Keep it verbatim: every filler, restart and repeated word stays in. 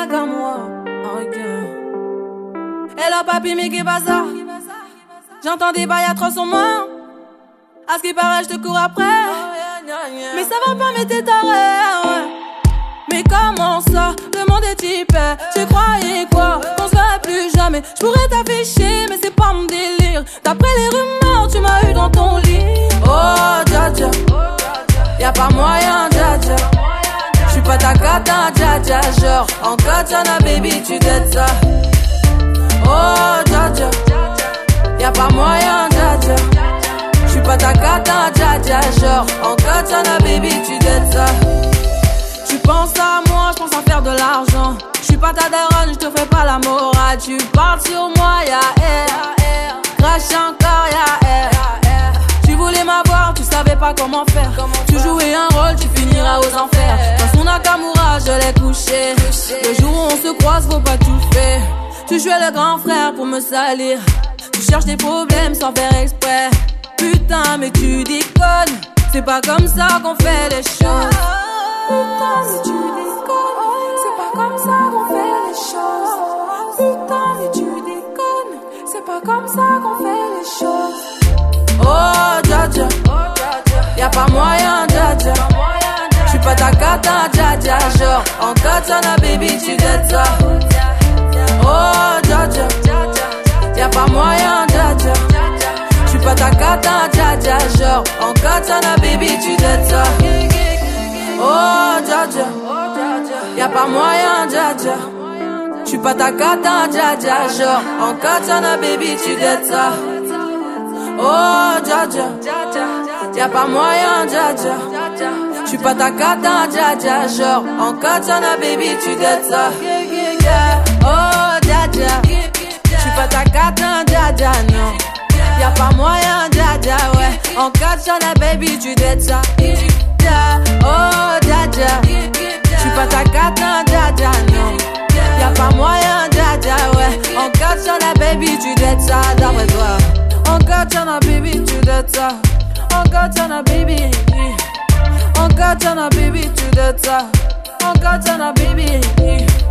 n'a qu'à moi. Ok. Hello papi, mais qu'est-ce que ça? J'entends des bails atroces en moi. À ce qui paraît, je te cours après. Mais ça va pas, mais t'es taré, ouais. Mais comment ça, le monde est hyper. Tu croyais quoi, qu'on se verrait plus jamais. Je pourrais t'afficher, mais c'est pas mon délire. D'après les rumeurs, tu m'as eu dans ton lit. Oh, dja dja, y'a pas moyen, dja dja. J'suis pas ta cata, dja dja. Genre, en katana, baby, tu t'aides ça. Oh, dja dja, y'a pas moyen, dja dja. J'suis pas ta cata, dja dja. Genre, en katana, baby, tu t'aides ça. Tu penses à moi, je pense à faire de l'argent. Je suis pas ta daronne, je te fais pas la morale. Tu parles sur moi, y'a air. Crash encore, y'a air. Tu voulais m'avoir, tu savais pas comment faire. Tu jouais un rôle, tu finiras aux enfers. Dans son Nakamura, je l'ai couché. Le jour où on se croise, faut pas tout faire. Tu jouais le grand frère pour me salir. Tu cherches des problèmes sans faire exprès. Putain, mais tu déconnes. C'est pas comme ça qu'on fait les choses. Putain, mais tu déconnes, c'est pas comme ça qu'on fait les choses. Putain, mais tu déconnes, c'est pas comme ça qu'on fait les choses. Oh, dja dja, y'a pas moyen, dja dja. J'suis pas ta cata, dja dja. Genre, en katana, baby, tu t'aides ça. Oh, dja dja, y'a pas moyen, dja dja. J'suis pas ta cata, dja dja. Genre, en katana, baby, tu t'aides ça. Oh, dja dja, y'a pas moyen, dja dja. J'suis pas ta cata, dja dja. Genre, en katana, baby, tu t'aides ça. Oh, dja dja, y'a pas moyen, dja dja. J'suis pas ta cata, dja dja. Genre, en katana, baby, tu t'aides ça. Oh, dja dja, j'suis pas ta cata, dja dja, non. Y'a pas moyen, dja dja, ouais. En katana, baby, tu t'aides ça. Oh, dja dja, j'suis pas ta cata, dja dja, non. Y'a pas moyen, dja dja, ouais. En katana, baby, tu t'aides ça, d'après toi. En katana, baby, tu t'aides ça. En katana, baby. En katana, baby, tu t'aides ça. En katana, baby.